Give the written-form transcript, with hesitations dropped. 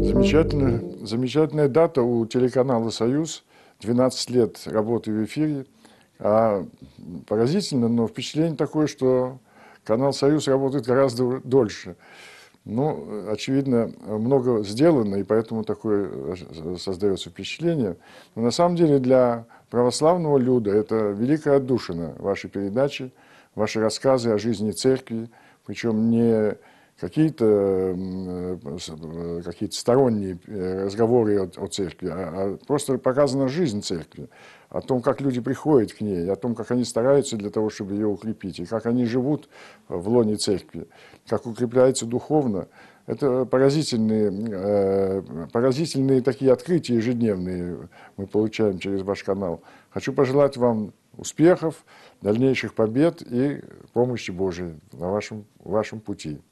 Замечательная дата у телеканала «Союз». 12 лет работы в эфире. А поразительно, но впечатление такое, что канал «Союз» работает гораздо дольше. Ну, очевидно, много сделано, и поэтому такое создается впечатление. Но на самом деле для православного люда это великая отдушина, ваши передачи, ваши рассказы о жизни церкви, причем не какие-то сторонние разговоры о церкви, а просто показана жизнь церкви, о том, как люди приходят к ней, о том, как они стараются для того, чтобы ее укрепить, и как они живут в лоне церкви, как укрепляются духовно. Это поразительные такие открытия ежедневные мы получаем через ваш канал. Хочу пожелать вам успехов, дальнейших побед и помощи Божией на вашем пути.